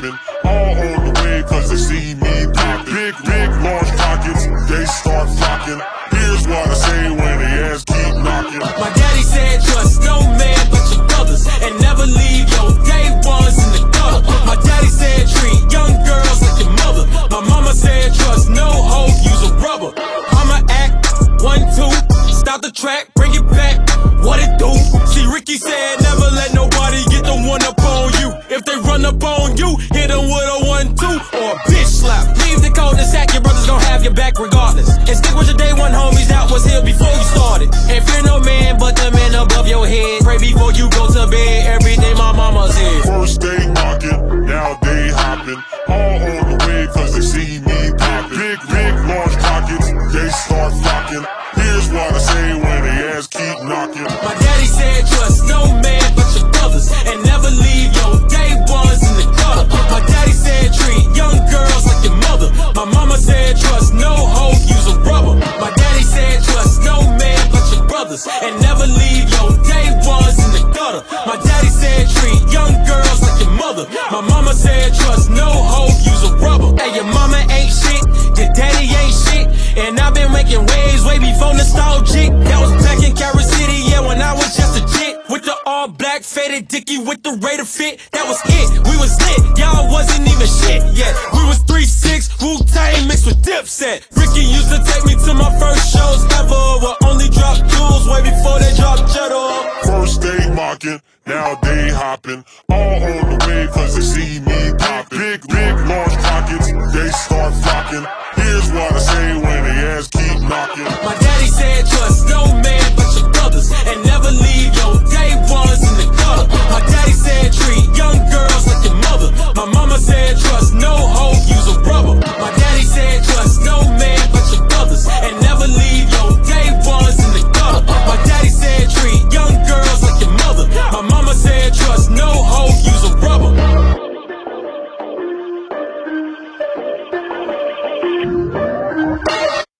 hopping, all on the way cause they see me popping. Big, large pockets, they start flocking. Here's what I say when they ass keep knocking. My daddy said trust no man but your brothers, and never leave your day ones in the gutter. My daddy said treat young girls like your mother. My mama said trust no hoe, use a rubber. I'ma act 1, 2, stop the track, bring it back. What it do? See, Ricky said never let nobody get the one up on you. If they run up on you, hit them with a 1, 2 or a bitch slap. Leave the cul-de-sac, your brothers gon' have your back regardless. And stick with your day one homies that was here before you started. And fear no man but the man above your head. Pray before you go to bed, every day my mama said. First they knocking, now they hopping, all on the way cause they see me popping. Big, large pockets, they start flocking. Here's what I say when they ass keep knocking. My daddy said trust no man but your brothers, and never leave your day ones in the gutter. My daddy said treat young girls like your mother. My mama said trust no hoe, use a rubber. My daddy said trust no man but your brothers, and never leave your day ones in the gutter. My daddy said treat young girls like your mother. My mama said trust no hoe, use a rubber. Hey, your mama ain't shit, your daddy ain't shit, and I've been making waves way before nostalgic. That was back in Carrot City, yeah, when I was just a chick. With the all black faded dicky with the Raider fit, that was it. We was lit, y'all wasn't even shit yet. We was 3-6, Wu-Tang mixed with Dipset. Ricky used to take me to my first shows ever, where only dropped jewels way before they dropped cheddar. First they mocking, now they hopping,